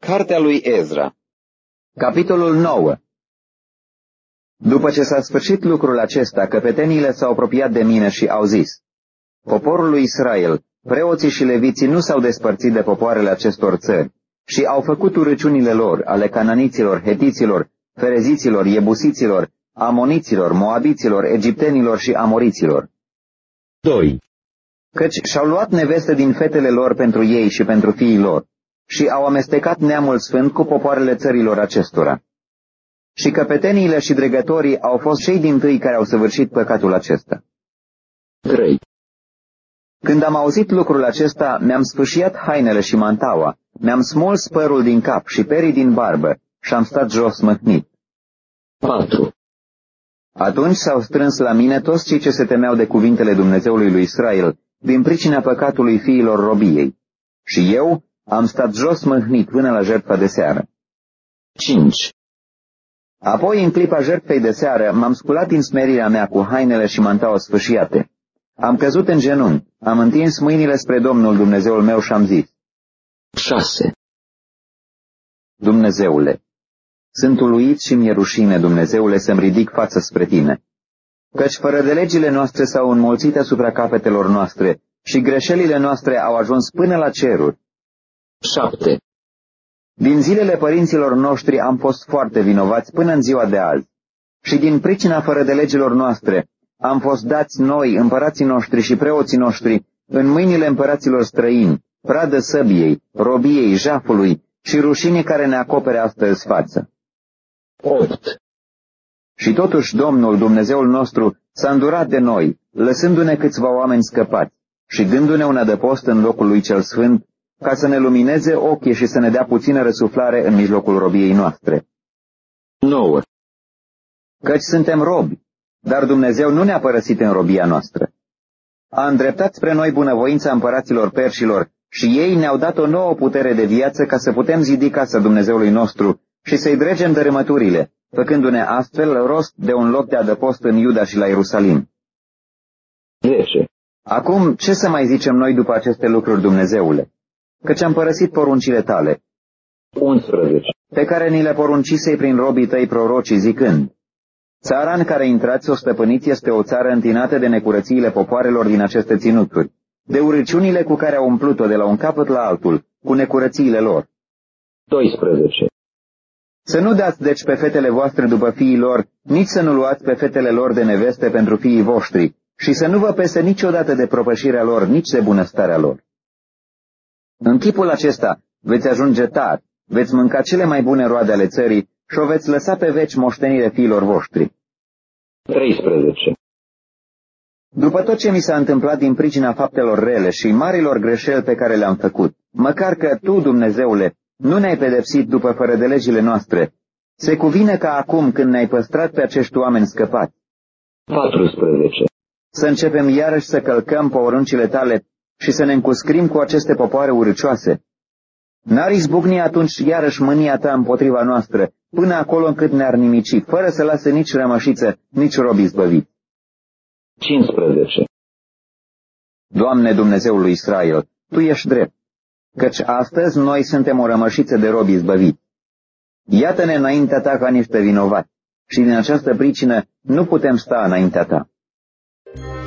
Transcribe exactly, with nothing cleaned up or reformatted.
Cartea lui Ezra. Capitolul nouă. După ce s-a sfârșit lucrul acesta, căpeteniile s-au apropiat de mine și au zis: Poporul lui Israel, preoții și leviții nu s-au despărțit de popoarele acestor țări și au făcut urăciunile lor, ale cananiților, hetiților, fereziților, iebusiților, amoniților, moabiților, egiptenilor și amoriților. doi. Căci și-au luat neveste din fetele lor pentru ei și pentru fiii lor și au amestecat neamul sfânt cu popoarele țărilor acestora. Și căpeteniile și dregătorii au fost cei dintâi care au săvârșit păcatul acesta. trei. Când am auzit lucrul acesta, mi-am sfâșiat hainele și mantaua, mi-am smuls părul din cap și perii din barbă și am stat jos mâhnit. patru. Atunci s-au strâns la mine toți cei ce se temeau de cuvintele Dumnezeului lui Israel, din pricina păcatului fiilor robiei. Și eu am stat jos mâhnit până la jertfa de seară. cinci. Apoi, în clipa jertfei de seară, m-am sculat din smerirea mea cu hainele și mantaua sfâșiate. Am căzut în genunchi, am întins mâinile spre Domnul Dumnezeul meu și am zis: șase. Dumnezeule, sunt uluit și mi-e rușine, Dumnezeule, să-mi ridic față spre tine, căci fără de legile noastre s-au înmulțit asupra capetelor noastre și greșelile noastre au ajuns până la ceruri. șapte. Din zilele părinților noștri am fost foarte vinovați până în ziua de azi și din pricina fără de legilor noastre am fost dați noi, împărații noștri și preoții noștri, în mâinile împăraților străini, pradă săbiei, robiei, jafului și rușinii care ne acopere astăzi față. opt. Și totuși Domnul, Dumnezeul nostru, s-a îndurat de noi, lăsându-ne câțiva oameni scăpați și dându-ne un adăpost în locul lui cel sfânt, ca să ne lumineze ochii și să ne dea puțină răsuflare în mijlocul robiei noastre. nouă. Căci suntem robi, dar Dumnezeu nu ne-a părăsit în robia noastră. A îndreptat spre noi bunăvoința împăraților perșilor și ei ne-au dat o nouă putere de viață ca să putem zidi casa Dumnezeului nostru și să-i dregem dărâmăturile, făcându-ne astfel rost de un loc de adăpost în Iuda și la Ierusalim. zece. Acum, ce să mai zicem noi după aceste lucruri, Dumnezeule? Căci am părăsit poruncile tale, unsprezece. Pe care ni le poruncisei prin robii tăi prorocii, zicând: Țara în care intrați o stăpâniți este o țară întinată de necurățiile popoarelor din aceste ținuturi, de urăciunile cu care au umplut-o de la un capăt la altul, cu necurățiile lor. doisprezece. Să nu dați deci pe fetele voastre după fiii lor, nici să nu luați pe fetele lor de neveste pentru fiii voștri, și să nu vă pese niciodată de propășirea lor, nici de bunăstarea lor. În chipul acesta veți ajunge tari, veți mânca cele mai bune roade ale țării și o veți lăsa pe veci moștenire fiilor voștri. treisprezece. După tot ce mi s-a întâmplat din pricina faptelor rele și marilor greșeli pe care le-am făcut, măcar că Tu, Dumnezeule, nu ne-ai pedepsit după fără de legile noastre, se cuvine ca acum când ne-ai păstrat pe acești oameni scăpați. paisprezece. Să începem iarăși să călcăm poruncile Tale și să ne încuscrim cu aceste popoare urâcioase. N-ar izbucni atunci iarăși mânia Ta împotriva noastră, până acolo încât ne-ar nimici, fără să lase nici rămășiță, nici robi izbăviți. cincisprezece. Doamne, Dumnezeul lui Israel, Tu ești drept, căci astăzi noi suntem o rămășiță de robi izbăviți. Iată-ne înaintea Ta ca niște vinovați și din această pricină nu putem sta înaintea Ta.